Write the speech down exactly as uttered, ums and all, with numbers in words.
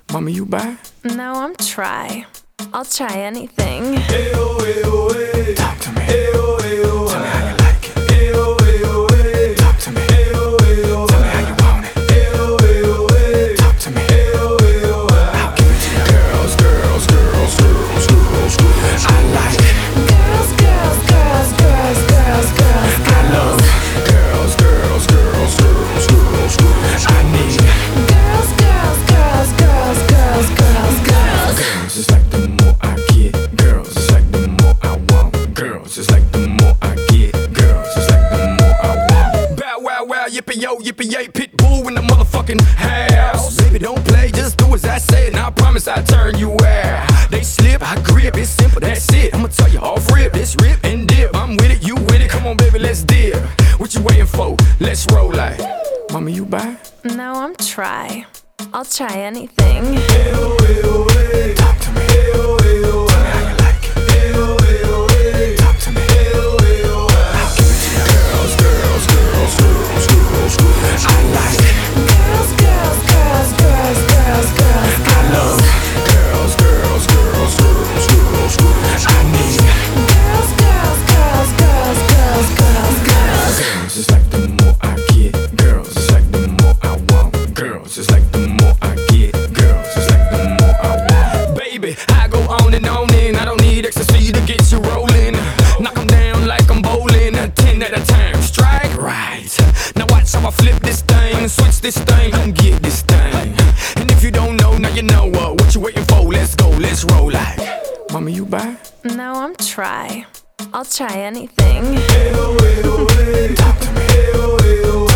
Mama, you buy? No, I'm try. I'll try anything. Ayo, ayo, ay. Talk to me. Ayo, ayo, tell me how you like it. Ayo, ayo, ay. Talk to me. Ayo, ayo, tell me how you want it. Ayo, ayo, ay. Talk to me. Ayo, ayo, I'll give it to you. Girls, girls, girls, girls, girls, girls. I like Girls, girls, girls, girls, girls, girls, girls. I love girls, girls, girls, girls, girls, girls. I need Girls, girls, girls, girls, girls, girls, girls. girls. It's like the more I get, girls. It's like the more I want. Girls, it's like the more I get, girls. It's like the more I want. Bow wow wow, yippee yo, yippee yay, pit bull in the motherfucking house. Baby, don't play, just do as I say, and I promise I'll turn you out. They slip, I grip, it's simple, that's it. I'ma tell you off rip, this rip and dip. I'm with it, you with it. Come on, baby, let's dip. What you waiting for? Let's roll like. Mama, you buy? No, I'm try. I'll try anything. Ayo, ayo, ay. Talk to me. Ayo, ayo, tell me how you like it. Ayo, ayo, ay. Talk to me. Ayo, ayo, I'll give it to you. Girls, girls, girls, girls, girls, girls. I like Girls, girls, girls, girls, girls, girls. I love girls, girls, girls, girls, girls, girls. I need Girls, girls, girls, girls, girls, girls, girls. girls. It's like the more I get, girls. It's like the more I want. Girls, it's like the more I get, girls. It's like the more I want. Baby, I go on and on and I don't need ecstasy to get you rolling. Knock 'em down like I'm bowling, ten at a time. Strike right. Now watch how I flip this thing, switch this thing, come get this thing. And if you don't know, now you know uh, what you waiting for. Let's go, let's roll like. Mama, you buy? No, I'm try. I'll try anything. Ayo, ayo, ay. Talk to me. Ayo, ayo,